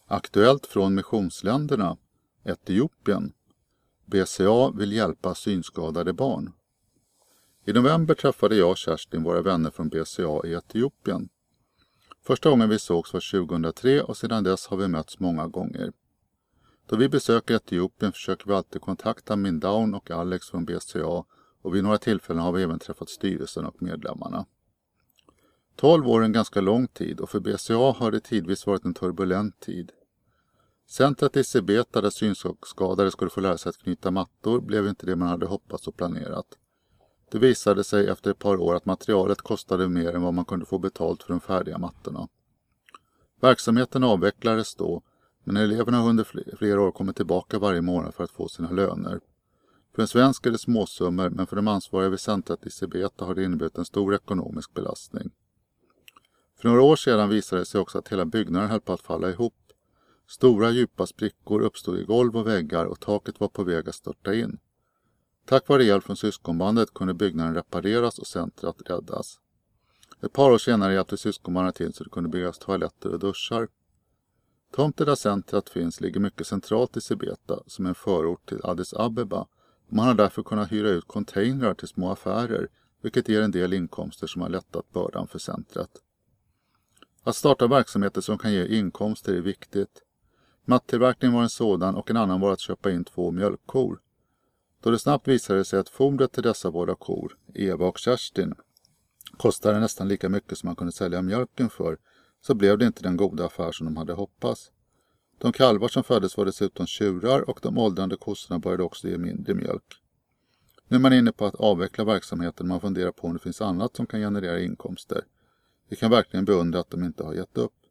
Aktuellt från missionsländerna, Etiopien. BCA vill hjälpa synskadade barn. I november träffade jag och Kerstin våra vänner från BCA i Etiopien. Första gången vi sågs var 2003 och sedan dess har vi mötts många gånger. Då vi besöker Etiopien försöker vi alltid kontakta Mindaun och Alex från BCA och vid några tillfällen har vi även träffat styrelsen och medlemmarna. 12 år är en ganska lång tid och för BCA har det tidvis varit en turbulent tid. Centret i Sebeta där synskadade skulle få lära sig att knyta mattor blev inte det man hade hoppats och planerat. Det visade sig efter ett par år att materialet kostade mer än vad man kunde få betalt för de färdiga mattorna. Verksamheten avvecklades då, men eleverna har under flera år kommit tillbaka varje månad för att få sina löner. För en svensk är det småsummor, men för de ansvariga vid centret i Sebeta har det inneburit en stor ekonomisk belastning. För några år sedan visade det sig också att hela byggnaden höll på att falla ihop. Stora djupa sprickor uppstod i golv och väggar och taket var på väg att störta in. Tack vare hjälp från syskonbandet kunde byggnaden repareras och centret räddas. Ett par år senare hjälpte syskonbandet till så det kunde byggas toaletter och duschar. Tomten där centret finns ligger mycket centralt i Sebeta som är en förort till Addis Abeba. Man har därför kunnat hyra ut containrar till små affärer, vilket ger en del inkomster som har lättat bördan för centret. Att starta verksamheter som kan ge inkomster är viktigt. Mattillverkning var en sådan och en annan var att köpa in 2 mjölkkor. Då det snabbt visade sig att fodret till dessa båda kor, Eva och Kerstin, kostade nästan lika mycket som man kunde sälja mjölken för, så blev det inte den goda affär som de hade hoppats. De kalvar som föddes var dessutom tjurar och de åldrande kossorna började också ge mindre mjölk. Nu är man inne på att avveckla verksamheten och man funderar på om det finns annat som kan generera inkomster. Vi kan verkligen beundra att de inte har gett upp.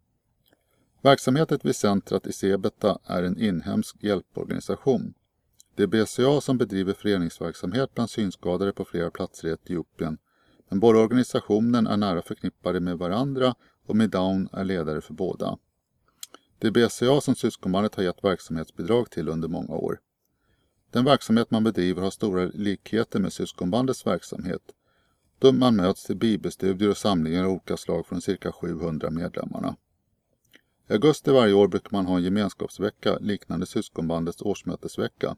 Verksamheten vid centret i Sebeta är en inhemsk hjälporganisation. Det är BCA som bedriver föreningsverksamhet bland synskadade på flera platser i Etiopien, men båda organisationen är nära förknippade med varandra och Mindaun är ledare för båda. Det är BCA som syskonbandet har gett verksamhetsbidrag till under många år. Den verksamhet man bedriver har stora likheter med syskonbandets verksamhet, då man möts till bibelstudier och samlingar av olika slag från cirka 700 medlemmarna. I augusti varje år brukar man ha en gemenskapsvecka liknande syskonbandets årsmötesvecka.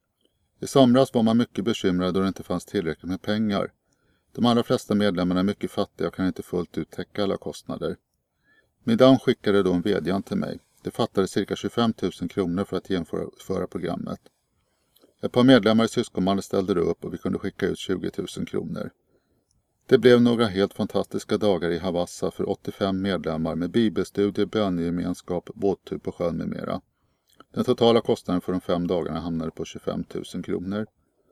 I somras var man mycket bekymrad då det inte fanns tillräckligt med pengar. De allra flesta medlemmarna är mycket fattiga och kan inte fullt ut täcka alla kostnader. Mindaun skickade då en vädjan till mig. Det fattade cirka 25 000 kronor för att genomföra programmet. Ett par medlemmar i syskonbandet ställde då upp och vi kunde skicka ut 20 000 kronor. Det blev några helt fantastiska dagar i Havassa för 85 medlemmar med bibelstudier, bönegemenskap, båttur på sjön med mera. Den totala kostnaden för de 5 dagarna hamnade på 25 000 kronor.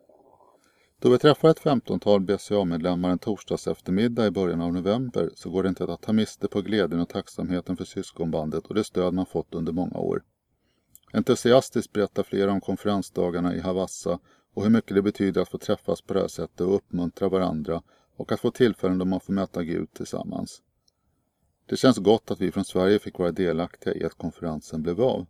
Då vi träffar ett 15-tal BCA-medlemmar en torsdags eftermiddag i början av november så går det inte att ta miste på glädjen och tacksamheten för syskonbandet och det stöd man fått under många år. Entusiastiskt berättar flera om konferensdagarna i Havassa och hur mycket det betyder att få träffas på det här sättet och uppmuntra varandra och att få tillfällen då man får möta Gud tillsammans. Det känns gott att vi från Sverige fick vara delaktiga i att konferensen blev av.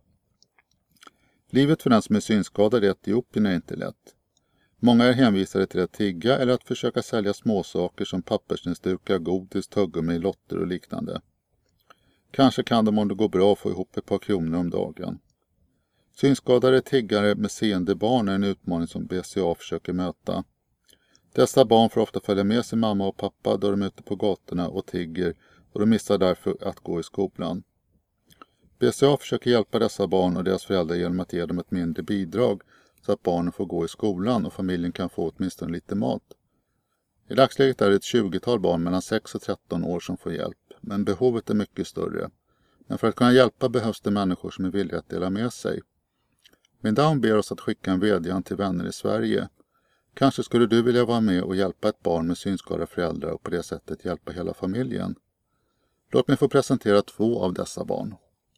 Livet för den som är synskadad i Etiopien är inte lätt. Många är hänvisade till att tigga eller att försöka sälja småsaker som pappersnäsdukar, godis, tuggummi, lotter och liknande. Kanske kan de om det går bra få ihop ett par kronor om dagen. Synskadade tiggare med seende barn är en utmaning som BCA försöker möta. Dessa barn får ofta följa med sin mamma och pappa då de är ute på gatorna och tigger och de missar därför att gå i skolan. BCA försöker hjälpa dessa barn och deras föräldrar genom att ge dem ett mindre bidrag så att barnen får gå i skolan och familjen kan få åtminstone lite mat. I dagsläget är det ett 20-tal barn mellan 6 och 13 år som får hjälp, men behovet är mycket större. Men för att kunna hjälpa behövs det människor som är villiga att dela med sig. Mindaun ber oss att skicka en vädjan till vänner i Sverige. Kanske skulle du vilja vara med och hjälpa ett barn med synskadade föräldrar och på det sättet hjälpa hela familjen. Låt mig få presentera 2 av dessa barn.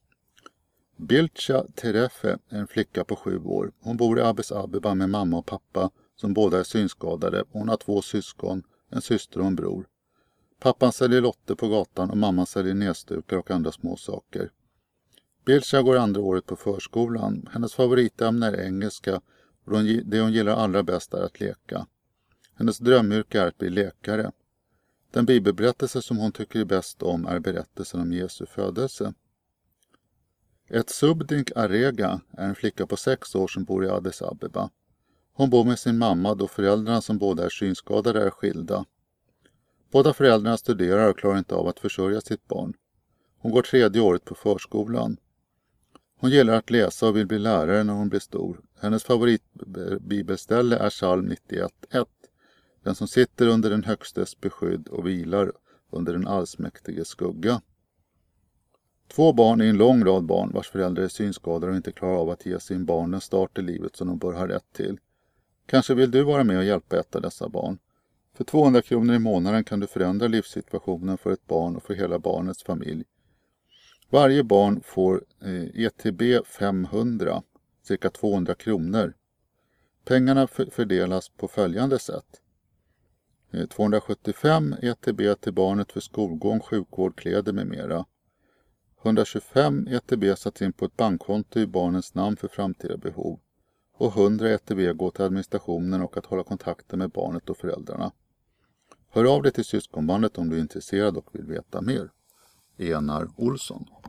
Bilcha Terefe är en flicka på 7 år. Hon bor i Addis Abeba med mamma och pappa som båda är synskadade. Hon har 2 syskon, en syster och en bror. Pappan säljer lotter på gatan och mamman säljer näsdukar och andra små saker. Bilcha går andra året på förskolan. Hennes favoritämne är engelska och det hon gillar allra bäst är att leka. Hennes drömyrke är att bli läkare. Den bibelberättelse som hon tycker bäst om är berättelsen om Jesu födelse. Ett Subdink Arega är en flicka på 6 år som bor i Addis Abeba. Hon bor med sin mamma då föräldrarna som båda är synskadade är skilda. Båda föräldrarna studerar och klarar inte av att försörja sitt barn. Hon går 3:e året på förskolan. Hon gillar att läsa och vill bli lärare när hon blir stor. Hennes favoritbibelställe är Psalm 91:1. Den som sitter under den högstes beskydd och vilar under den allsmäktiges skugga. 2 barn är en lång rad barn vars föräldrar är synskadade och inte klarar av att ge sin barn en start i livet som de bör ha rätt till. Kanske vill du vara med och hjälpa ett av dessa barn. För 200 kronor i månaden kan du förändra livssituationen för ett barn och för hela barnets familj. Varje barn får ETB 500, cirka 200 kronor. Pengarna fördelas på följande sätt. 275 ETB till barnet för skolgång, sjukvård, kläder med mera. 125 ETB satts in på ett bankkonto i barnens namn för framtida behov. Och 100 ETB går till administrationen och att hålla kontakten med barnet och föräldrarna. Hör av dig till syskonbandet om du är intresserad och vill veta mer. Enar Olsson.